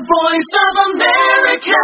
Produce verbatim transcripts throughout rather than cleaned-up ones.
voice of America.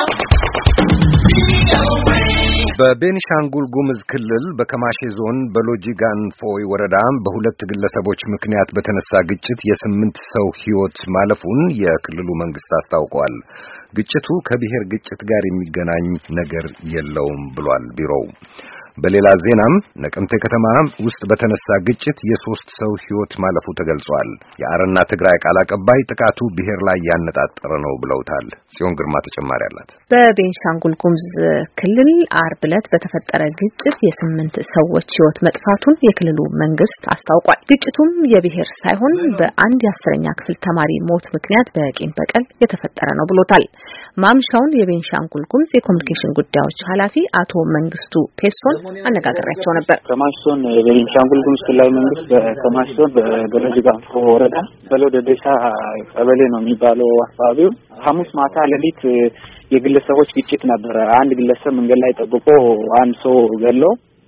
በቤኒሻንጉል ጉሙዝ ክልል በከማሼ ዞን በሎጂጋን ፎይ ወረዳ በሁለት ግለሰቦች ምክንያት በተነሳ ግጭት የስምንት ሰው ሕይወት ማለፉን የክልሉ መንግስት አስታውቋል። ግጭቱ ከብሔር ግጭት ጋር የሚገናኝ ነገር የለውም ብሏል ቢሮው። በሌላ ዜናም ነቀምቴ ከተማ ውስጥ በተነሳ ግጭት የሶስት ሰው ሕይወት ማለፉ ተገልጿል። የአረና ትግራይ ቃል አቀባይ ጥቃቱ ብሔር ላይ ያነጣጠረ ነው ብለውታል። ጽዮን ግርማ ተጨማሪ አላት። በቤንሻንጉል ጉሙዝ ክልል አርብ ዕለት በተፈጠረ ግጭት የስምንት ሰዎች ሕይወት መጥፋቱን የክልሉ መንግስት አስታውቋል። ግጭቱም የብሔር ሳይሆን በአንድ የአስረኛ ክፍል ተማሪ ሞት ምክንያት በቂም በቀል የተፈጠረ ነው ብሎታል። ማምሻውን የቤንሻንጉል ጉሙዝ የኮሙኒኬሽን ጉዳዮች ኃላፊ አቶ መንግስቱ ፔሶን አነጋግሬያቸው ነበር። ከማሽቶን የቤንሻንጉል ጉሙዝ ክልላዊ መንግስት በከማሽቶን በሎጂጋን ፎይ ወረዳ በሎደዴሳ ቀበሌ ነው የሚባለው አካባቢው ሐሙስ ማታ ሌሊት የግለሰቦች ግጭት ነበረ። አንድ ግለሰብ መንገድ ላይ ጠብቆ አንድ ሰው ገሎ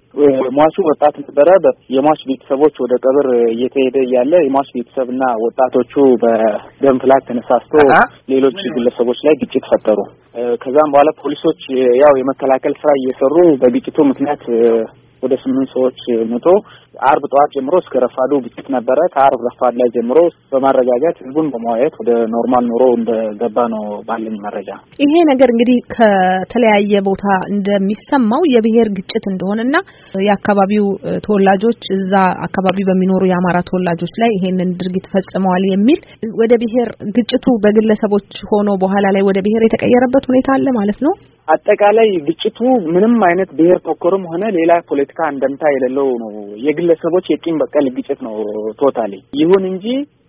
ሟቹ ወጣት ነበረ። የሟች ቤተሰቦች ወደ ቀብር እየተሄደ ያለ የሟች ቤተሰብና ወጣቶቹ በደም ፍላት ተነሳስቶ ሌሎች ግለሰቦች ላይ ግጭት ፈጠሩ። ከዛም በኋላ ፖሊሶች ያው የመከላከል ስራ እየሰሩ በግጭቱ ምክንያት ወደ ስምንት ሰዎች ሞቶ አርብ ጠዋት ጀምሮ እስከ ረፋዱ ግጭት ነበረ። ከአርብ ረፋድ ላይ ጀምሮ በማረጋጋት ህዝቡን በማዋየት ወደ ኖርማል ኑሮ እንደገባ ነው ባለኝ መረጃ። ይሄ ነገር እንግዲህ ከተለያየ ቦታ እንደሚሰማው የብሔር ግጭት እንደሆነና የአካባቢው ተወላጆች እዛ አካባቢ በሚኖሩ የአማራ ተወላጆች ላይ ይሄንን ድርጊት ፈጽመዋል የሚል ወደ ብሔር ግጭቱ በግለሰቦች ሆኖ በኋላ ላይ ወደ ብሔር የተቀየረበት ሁኔታ አለ ማለት ነው። አጠቃላይ ግጭቱ ምንም አይነት ብሔር ተኮርም ሆነ ሌላ ፖለቲካ እንደምታ የሌለው ነው። የግለሰቦች የቂም በቀል ግጭት ነው ቶታሊ። ይሁን እንጂ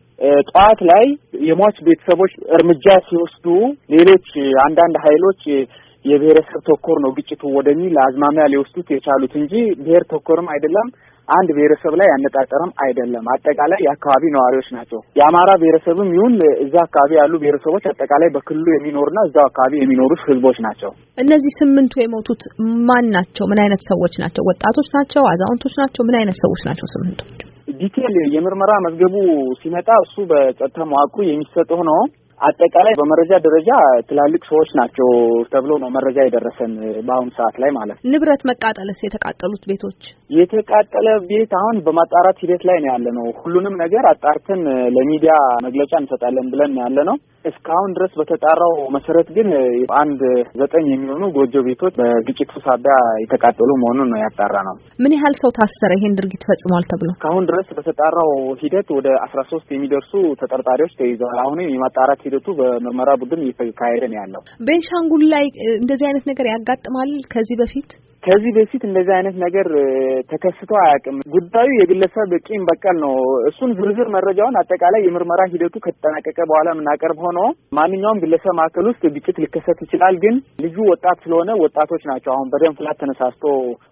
ጧት ላይ የሟች ቤተሰቦች እርምጃ ሲወስዱ ሌሎች አንዳንድ ኃይሎች የብሔረሰብ ተኮር ነው ግጭቱ ወደሚል አዝማሚያ ሊወስዱት የቻሉት እንጂ ብሔር ተኮርም አይደለም፣ አንድ ብሔረሰብ ላይ ያነጣጠረም አይደለም። አጠቃላይ የአካባቢ ነዋሪዎች ናቸው። የአማራ ብሔረሰብም ይሁን እዛ አካባቢ ያሉ ብሔረሰቦች አጠቃላይ በክልሉ የሚኖሩና እዛው አካባቢ የሚኖሩ ህዝቦች ናቸው። እነዚህ ስምንቱ የሞቱት ማን ናቸው? ምን አይነት ሰዎች ናቸው? ወጣቶች ናቸው? አዛውንቶች ናቸው? ምን አይነት ሰዎች ናቸው ስምንቱ? ዲቴል የምርመራ መዝገቡ ሲመጣ እሱ በጸጥታ መዋቅሩ የሚሰጥ ሆኖ አጠቃላይ በመረጃ ደረጃ ትላልቅ ሰዎች ናቸው ተብሎ ነው መረጃ የደረሰን በአሁኑ ሰዓት ላይ ማለት ነው። ንብረት መቃጠልስ? የተቃጠሉት ቤቶች? የተቃጠለ ቤት አሁን በማጣራት ሂደት ላይ ነው ያለ ነው። ሁሉንም ነገር አጣርተን ለሚዲያ መግለጫ እንሰጣለን ብለን ያለ ነው። እስካሁን ድረስ በተጣራው መሰረት ግን አንድ ዘጠኝ የሚሆኑ ጎጆ ቤቶች በግጭቱ ሳቢያ የተቃጠሉ መሆኑን ነው ያጣራ ነው። ምን ያህል ሰው ታሰረ ይሄን ድርጊት ፈጽሟል ተብሎ? እስካሁን ድረስ በተጣራው ሂደት ወደ አስራ ሶስት የሚደርሱ ተጠርጣሪዎች ተይዘዋል። አሁን የማጣራት ሂደቱ በምርመራ ቡድን እየተካሄደ ነው ያለው። ቤንሻንጉል ላይ እንደዚህ አይነት ነገር ያጋጥማል ከዚህ በፊት? ከዚህ በፊት እንደዚህ አይነት ነገር ተከስቶ አያውቅም። ጉዳዩ የግለሰብ ቂም በቀል ነው። እሱን ዝርዝር መረጃውን አጠቃላይ የምርመራ ሂደቱ ከተጠናቀቀ በኋላ የምናቀርብ ሆኖ ማንኛውም ግለሰብ ማዕከል ውስጥ ግጭት ሊከሰት ይችላል። ግን ልጁ ወጣት ስለሆነ ወጣቶች ናቸው አሁን በደም ፍላት ተነሳስቶ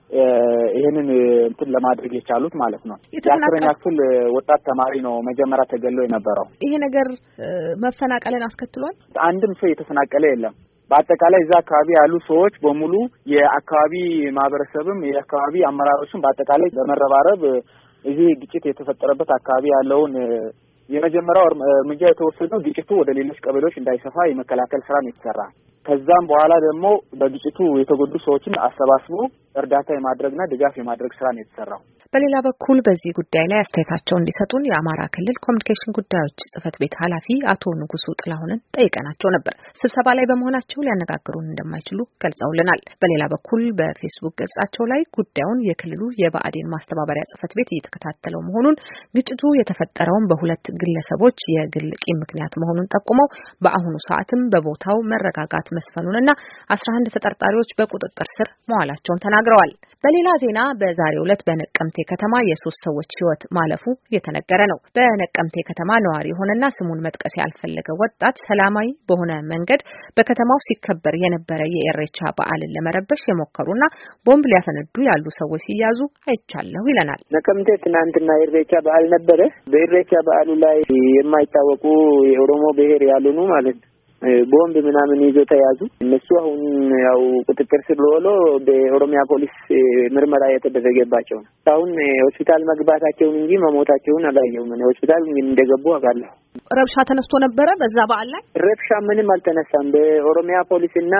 ይሄንን እንትን ለማድረግ የቻሉት ማለት ነው። የአስረኛ ክፍል ወጣት ተማሪ ነው መጀመሪያ ተገሎ የነበረው። ይሄ ነገር መፈናቀልን አስከትሏል። አንድም ሰው የተፈናቀለ የለም። በአጠቃላይ እዛ አካባቢ ያሉ ሰዎች በሙሉ የአካባቢ ማህበረሰብም የአካባቢ አመራሮችም በአጠቃላይ በመረባረብ እዚህ ግጭት የተፈጠረበት አካባቢ ያለውን የመጀመሪያው እርምጃ የተወሰደው ግጭቱ ወደ ሌሎች ቀበሌዎች እንዳይሰፋ የመከላከል ስራ ነው የተሰራ። ከዛም በኋላ ደግሞ በግጭቱ የተጎዱ ሰዎችን አሰባስቦ እርዳታ የማድረግና ድጋፍ የማድረግ ስራ ነው የተሰራው። በሌላ በኩል በዚህ ጉዳይ ላይ አስተያየታቸውን እንዲሰጡን የአማራ ክልል ኮሙኒኬሽን ጉዳዮች ጽህፈት ቤት ኃላፊ አቶ ንጉሱ ጥላሁንን ጠይቀናቸው ነበር። ስብሰባ ላይ በመሆናቸው ሊያነጋግሩን እንደማይችሉ ገልጸውልናል። በሌላ በኩል በፌስቡክ ገጻቸው ላይ ጉዳዩን የክልሉ የብአዴን ማስተባበሪያ ጽህፈት ቤት እየተከታተለው መሆኑን፣ ግጭቱ የተፈጠረውን በሁለት ግለሰቦች የግል ቂም ምክንያት መሆኑን ጠቁመው በአሁኑ ሰዓትም በቦታው መረጋጋት መስፈኑንና አስራ አንድ ተጠርጣሪዎች በቁጥጥር ስር መዋላቸውን ተናግረዋል። በሌላ ዜና በዛሬው ዕለት በነቀምቴ ከተማ የሶስት ሰዎች ሕይወት ማለፉ እየተነገረ ነው። በነቀምቴ ከተማ ነዋሪ የሆነና ስሙን መጥቀስ ያልፈለገ ወጣት ሰላማዊ በሆነ መንገድ በከተማው ሲከበር የነበረ የኢሬቻ በዓልን ለመረበሽ የሞከሩና ቦምብ ሊያፈነዱ ያሉ ሰዎች ሲያዙ አይቻለሁ ይለናል። ነቀምቴ ትናንትና ኢሬቻ በዓል ነበረ። በኢሬቻ በዓሉ ላይ የማይታወቁ የኦሮሞ ብሔር ያሉኑ ማለት ቦምብ ምናምን ይዞ ተያዙ። እነሱ አሁን ያው ቁጥጥር ስር ውለው በኦሮሚያ ፖሊስ ምርመራ የተደረገባቸው ነው። አሁን ሆስፒታል መግባታቸውን እንጂ መሞታቸውን አላየሁም። ሆስፒታል እንደገቡ አውቃለሁ። ረብሻ ተነስቶ ነበረ በዛ በዓል ላይ? ረብሻ ምንም አልተነሳም። በኦሮሚያ ፖሊስና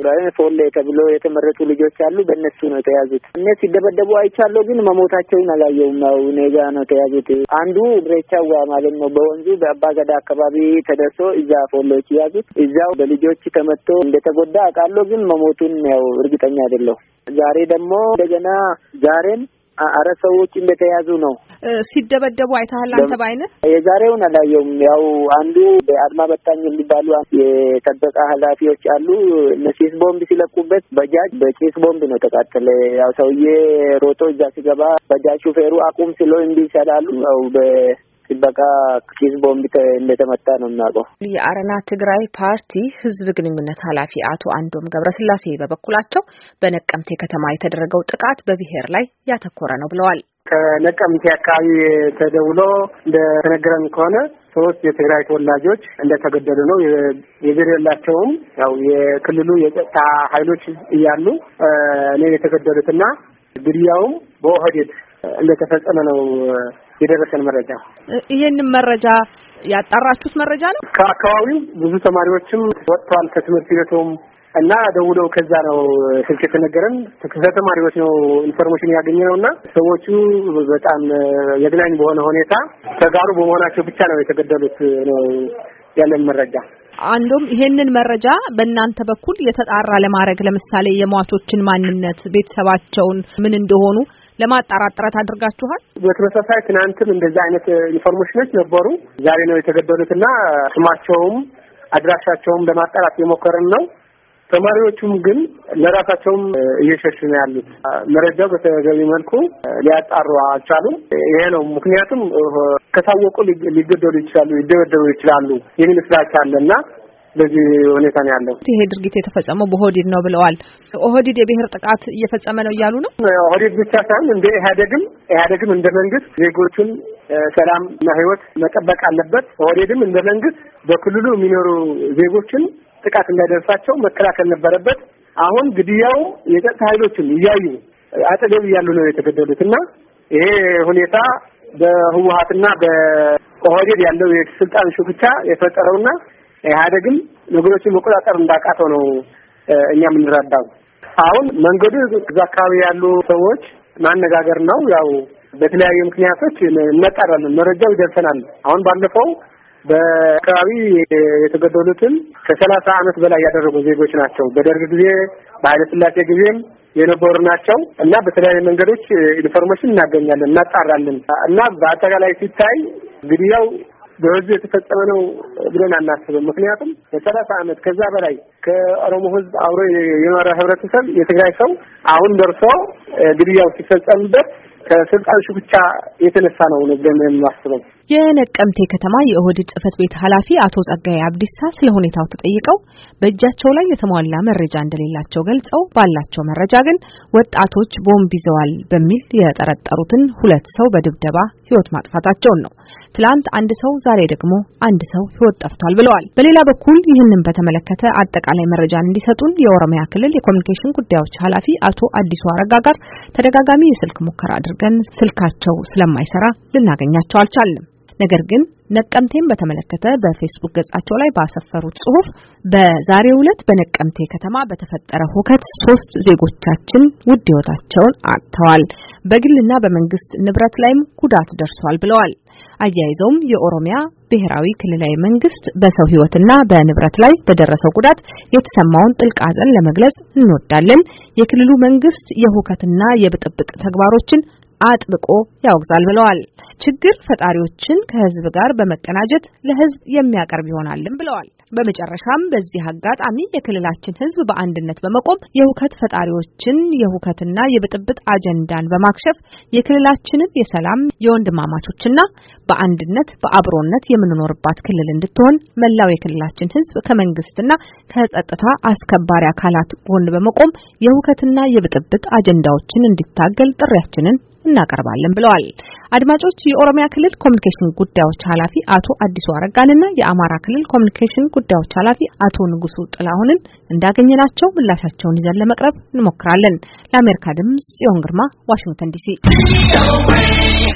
በፎሌ ተብሎ የተመረጡ ልጆች አሉ፣ በእነሱ ነው የተያዙት። እነሱ ሲደበደቡ አይቻለሁ፣ ግን መሞታቸውን አላየሁም። ነው ኔጋ ነው የተያዙት። አንዱ ብሬቻዋ ማለት ነው በወንዙ በአባገዳ አካባቢ ተደርሶ እዛ ፎሌዎች ያዙት። እዛው በልጆች ተመቶ እንደተጎዳ አውቃለሁ፣ ግን መሞቱን ያው እርግጠኛ አይደለሁ። ዛሬ ደግሞ እንደገና ዛሬም አራት ሰዎች እንደተያዙ ነው። ሲደበደቡ አይተሃል አንተ ባይነህ? የዛሬውን አላየሁም። ያው አንዱ በአድማ በታኝ የሚባሉ የጠበቃ ኃላፊዎች አሉ። እነሱ ቦምብ ሲለቁበት ባጃጅ በጭስ ቦምብ ነው ተቃጠለ። ያው ሰውዬ ሮጦ እዛ ሲገባ ባጃጅ ሹፌሩ አቁም ሲሎ እንዲ ይሰላሉ። ያው በ በቃ ኪስ ቦምብ እንደተመታ ነው እናቀው። የአረና ትግራይ ፓርቲ ህዝብ ግንኙነት ኃላፊ አቶ አንዶም ገብረስላሴ በበኩላቸው በነቀምቴ ከተማ የተደረገው ጥቃት በብሔር ላይ ያተኮረ ነው ብለዋል። ከነቀምቴ አካባቢ ተደውሎ እንደተነገረን ከሆነ ሶስት የትግራይ ተወላጆች እንደተገደሉ ነው። የገደላቸውም ያው የክልሉ የጸጥታ ኃይሎች እያሉ ነው የተገደሉትና ግድያውም በኦህዴድ እንደተፈጸመ ነው የደረሰን መረጃ። ይሄንን መረጃ ያጣራችሁት መረጃ ነው? ከአካባቢው ብዙ ተማሪዎችም ወጥተዋል ከትምህርት ቤቱም እና ደውለው ከዛ ነው ስልክ የተነገረን። ከተማሪዎች ነው ኢንፎርሜሽን ያገኘነውና ሰዎቹ በጣም የግላኝ በሆነ ሁኔታ ተጋሩ በመሆናቸው ብቻ ነው የተገደሉት ነው ያለን መረጃ። አንዶም ይሄንን መረጃ በእናንተ በኩል የተጣራ ለማድረግ ለምሳሌ የሟቾችን ማንነት፣ ቤተሰባቸውን ምን እንደሆኑ ለማጣራት ጥረት አድርጋችኋል? በተመሳሳይ ትናንትም እንደዛ አይነት ኢንፎርሜሽኖች ነበሩ። ዛሬ ነው የተገደሉትና ስማቸውም አድራሻቸውም ለማጣራት የሞከረን ነው። ተማሪዎቹም ግን ለራሳቸውም እየሸሹ ነው ያሉት። መረጃው በተገቢ መልኩ ሊያጣሩ አልቻሉም። ይሄ ነው ምክንያቱም ከታወቁ ሊገደሉ ይችላሉ፣ ሊደበደቡ ይችላሉ የሚል ፍራቻ አለና በዚህ ሁኔታ ነው ያለው። ይሄ ድርጊት የተፈጸመው በኦህዴድ ነው ብለዋል። ኦህዴድ የብሔር ጥቃት እየፈጸመ ነው እያሉ ነው። ኦህዴድ ብቻ ሳይሆን እንደ ኢህአዴግም ኢህአዴግም እንደ መንግስት ዜጎቹን ሰላምና ህይወት መጠበቅ አለበት። ኦህዴድም እንደ መንግስት በክልሉ የሚኖሩ ዜጎችን ጥቃት እንዳይደርሳቸው መከላከል ነበረበት። አሁን ግድያው የጸጥታ ኃይሎችን እያዩ አጠገብ እያሉ ነው የተገደሉትና ይሄ ሁኔታ በህወሓትና በኦህዴድ ያለው የስልጣን ሽኩቻ የፈጠረውና ኢህአዴግም ነገሮችን መቆጣጠር እንዳቃተው ነው እኛ የምንረዳው። አሁን መንገዱ እዛ አካባቢ ያሉ ሰዎች ማነጋገር ነው። ያው በተለያዩ ምክንያቶች እንጠራለን፣ መረጃው ይደርሰናል። አሁን ባለፈው በአካባቢ የተገደሉትን ከሰላሳ ዓመት በላይ ያደረጉ ዜጎች ናቸው። በደርግ ጊዜ በኃይለ ሥላሴ ጊዜም የነበሩ ናቸው እና በተለያዩ መንገዶች ኢንፎርሜሽን እናገኛለን፣ እናጣራለን እና በአጠቃላይ ሲታይ ግድያው በህዝብ የተፈጸመ ነው ብለን አናስብም። ምክንያቱም በሰላሳ ዓመት ከዛ በላይ ከኦሮሞ ህዝብ አብሮ የኖረ ህብረተሰብ የትግራይ ሰው አሁን ደርሶ ግድያው ሲፈጸምበት ከስልጣን ሽኩቻ የተነሳ ነው ብለን እናስበው። የነቀምቴ ከተማ የኦህዴድ ጽህፈት ቤት ኃላፊ አቶ ጸጋዬ አብዲሳ ስለ ሁኔታው ተጠይቀው በእጃቸው ላይ የተሟላ መረጃ እንደሌላቸው ገልጸው ባላቸው መረጃ ግን ወጣቶች ቦምብ ይዘዋል በሚል የጠረጠሩትን ሁለት ሰው በድብደባ ህይወት ማጥፋታቸውን ነው። ትላንት አንድ ሰው ዛሬ ደግሞ አንድ ሰው ህይወት ጠፍቷል ብለዋል። በሌላ በኩል ይህንን በተመለከተ አጠቃላይ መረጃን እንዲሰጡን የኦሮሚያ ክልል የኮሙኒኬሽን ጉዳዮች ኃላፊ አቶ አዲሱ አረጋ ጋር ተደጋጋሚ የስልክ ሙከራ አድርገን ስልካቸው ስለማይሰራ ልናገኛቸው አልቻልንም። ነገር ግን ነቀምቴን በተመለከተ በፌስቡክ ገጻቸው ላይ ባሰፈሩት ጽሁፍ በዛሬው ዕለት በነቀምቴ ከተማ በተፈጠረ ሁከት ሶስት ዜጎቻችን ውድ ህይወታቸውን አጥተዋል፣ በግልና በመንግስት ንብረት ላይም ጉዳት ደርሷል ብለዋል። አያይዘውም የኦሮሚያ ብሔራዊ ክልላዊ መንግስት በሰው ህይወትና በንብረት ላይ በደረሰው ጉዳት የተሰማውን ጥልቅ ሐዘን ለመግለጽ እንወዳለን። የክልሉ መንግስት የሁከትና የብጥብጥ ተግባሮችን አጥብቆ ያወግዛል ብለዋል። ችግር ፈጣሪዎችን ከህዝብ ጋር በመቀናጀት ለህዝብ የሚያቀርብ ይሆናልም ብለዋል። በመጨረሻም በዚህ አጋጣሚ የክልላችን ህዝብ በአንድነት በመቆም የሁከት ፈጣሪዎችን የሁከትና የብጥብጥ አጀንዳን በማክሸፍ የክልላችንን የሰላም የወንድማማቾችና በአንድነት በአብሮነት የምንኖርባት ክልል እንድትሆን መላው የክልላችን ህዝብ ከመንግስትና ከጸጥታ አስከባሪ አካላት ጎን በመቆም የሁከትና የብጥብጥ አጀንዳዎችን እንዲታገል ጥሪያችንን እናቀርባለን ብለዋል። አድማጮች የኦሮሚያ ክልል ኮሚኒኬሽን ጉዳዮች ኃላፊ አቶ አዲሱ አረጋንና የአማራ ክልል ኮሚኒኬሽን ጉዳዮች ኃላፊ አቶ ንጉሱ ጥላሁንን እንዳገኘናቸው ምላሻቸውን ይዘን ለመቅረብ እንሞክራለን። ለአሜሪካ ድምጽ ጽዮን ግርማ ዋሽንግተን ዲሲ